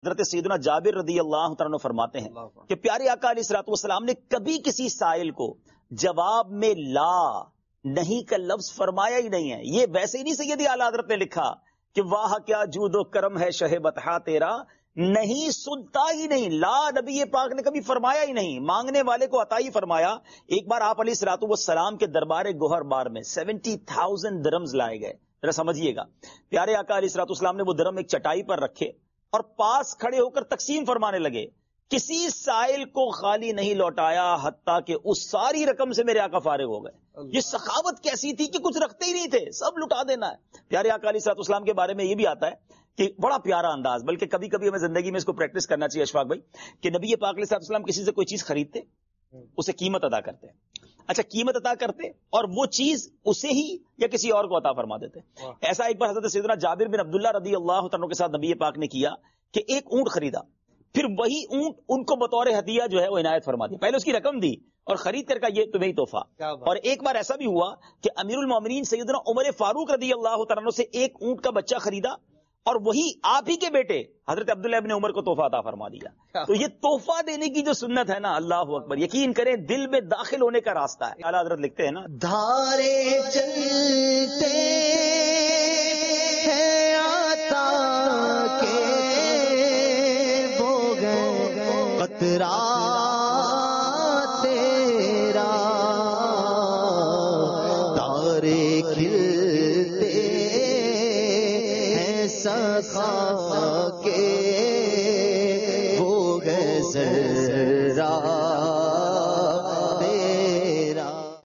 حضرت سیدنا جابر رضی اللہ تعالیٰ عنہ فرماتے ہیں کہ پیارے آقا علیہ الصلوۃ والسلام نے کبھی کسی سائل کو جواب میں لا نہیں کا لفظ فرمایا ہی نہیں ہے. یہ ویسے ہی نہیں سیدی اعلیٰ حضرت نے لکھا کہ واہ کیا جود و کرم ہے شہ بطحا تیرا، نہیں سنتا ہی نہیں. لا نبی پاک نے کبھی فرمایا ہی نہیں، مانگنے والے کو عطا ہی فرمایا. ایک بار آپ علیہ الصلوۃ والسلام کے دربار گوہر بار میں 70,000 درمز لائے گئے. ذرا سمجھیے گا، پیارے آقا علیہ الصلوۃ والسلام نے وہ درم ایک چٹائی پر رکھے اور پاس کھڑے ہو کر تقسیم فرمانے لگے. کسی سائل کو خالی نہیں لوٹایا حتیٰ کہ اس ساری رقم سے میرے آقا فارغ ہو گئے. یہ سخاوت کیسی تھی کہ کچھ رکھتے ہی نہیں تھے، سب لٹا دینا ہے. پیارے آقا علیہ الصلوۃ والسلام کے بارے میں یہ بھی آتا ہے کہ بڑا پیارا انداز، بلکہ کبھی کبھی ہمیں زندگی میں اس کو پریکٹس کرنا چاہیے اشفاق بھائی، کہ نبی پاک علیہ الصلوۃ والسلام کسی سے کوئی چیز خریدتے، اسے قیمت ادا کرتے. اچھا قیمت عطا کرتے اور وہ چیز اسے ہی یا کسی اور کو عطا فرما دیتے. ایسا ایک بار حضرت سیدنا جابر بن عبداللہ رضی اللہ تعالیٰ کے ساتھ نبی پاک نے کیا کہ ایک اونٹ خریدا، پھر وہی اونٹ ان کو بطور ہدیہ جو ہے وہ عنایت فرما دیا. پہلے اس کی رقم دی اور خرید کر کا یہ تمہیں تحفہ. اور ایک بار ایسا بھی ہوا کہ امیر المومنین سیدنا عمر فاروق رضی اللہ تعالیٰ سے ایک اونٹ کا بچہ خریدا اور وہی آپ ہی کے بیٹے حضرت عبداللہ ابن عمر کو تحفہ عطا فرما دیا. تو یہ تحفہ دینے کی جو سنت ہے نا، اللہ اکبر، یقین کریں دل میں داخل ہونے کا راستہ ہے. اعلیٰ حضرت لکھتے ہیں نا، دھارے چلتے ہیں عطا کے وہ گئے قطرہ تیرا، تارے کھلتے ہیں سخا کے وہ گئے ذرا